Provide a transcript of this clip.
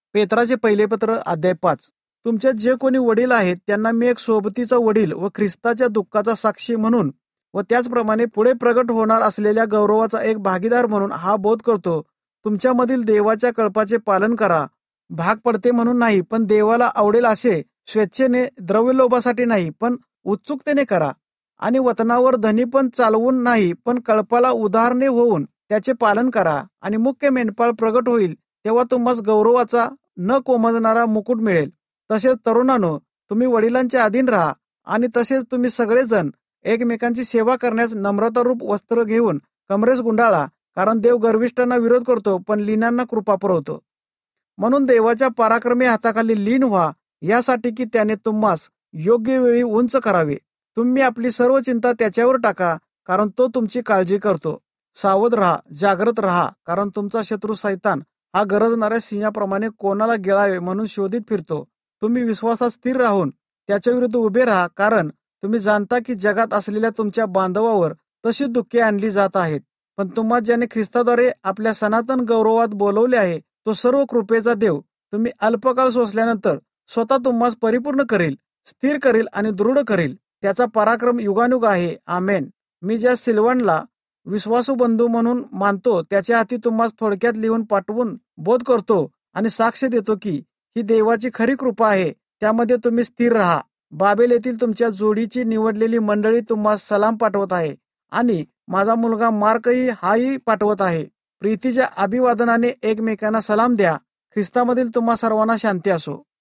पेत्राचे पहिले पत्र अध्याय 5. तुमच्यात जे कोणी वडील आहेत त्यांना मी एक सोबतीचा वडील व ख्रिस्ताच्या दुःखाचा साक्षी म्हणून व त्याचप्रमाणे पुढे प्रगट होणार असलेल्या गौरवाचा एक भागीदार म्हणून हा बोध करतो. तुमच्यामधील देवाच्या कल्पाचे पालन करा. भाग पडते म्हणून नाही, पण देवाला आवडेल असे स्वेच्छेने, द्रव्यलोभासाठी नाही, पण उत्सुकतेने करा. आणि वतनावर धनीपण चालवून नाही, पण कल्पाला उदाहरणे होऊन त्याचे पालन करा. आणि मुख्य मेंढपाळ प्रगट होईल तेव्हा तुम्हास गौरवाचा न कोमजणारा मुकुट मिळेल. तसेच तरुणांनो, तुम्ही वडिलांच्या अधीन राहा. आणि तसेच तुम्ही सगळेजण एकमेकांची सेवा करण्यास नम्रतारूप वस्त्र घेऊन कमरेस गुंडाळा. कारण देव गर्विष्ठांना विरोध करतो, पण लीनांना कृपा पुरवतो. म्हणून देवाच्या पराक्रमी हाताखाली लीन व्हा, यासाठी की त्याने तुम्हास योग्य वेळी उंच करावे. तुम्ही आपली सर्व चिंता त्याच्यावर टाका, कारण तो तुमची काळजी करतो. सावध राहा, जागृत राहा, कारण तुमचा शत्रू सैतान हा गरजणाऱ्या सिंहाप्रमाणे कोणाला गिळावे म्हणून शोधित फिरतो. तुम्ही विश्वासात स्थिर राहून त्याच्या विरुद्ध उभे राहा, कारण तुम्ही जाणता की जगात असलेल्या तुमच्या बांधवावर तशी दुःखे आणली जात आहेत. पण तुम्हा ज्याने ख्रिस्ताद्वारे आपल्या सनातन गौरवात बोलवले आहे, तो सर्व कृपेचा देव तुम्ही अल्पकाळ सोसल्यानंतर स्वतः तुम्हास परिपूर्ण करेल, स्थिर करेल आणि दृढ करेल. त्याचा पराक्रम युगानुग आहे. आमेन. मी ज्या सिल्वानला विश्वासू बंधू म्हणून मानतो, त्याच्या हाती तुम्हास थोडक्यात लिहून पाठवून बोध करतो आणि साक्ष देतो की ही देवाची खरी कृपा आहे. त्यामध्ये तुम्ही स्थिर राहा. बाबेल येथील तुमच्या जोडीची निवडलेली मंडळी तुम्हास सलाम पाठवत आहे आणि माझा मुलगा मार्कही हाही पाठवत आहे. प्रीतीच्या अभिवादनाने एकमेकांना सलाम द्या. ख्रिस्तामधील तुम्हा सर्वांना शांती असो.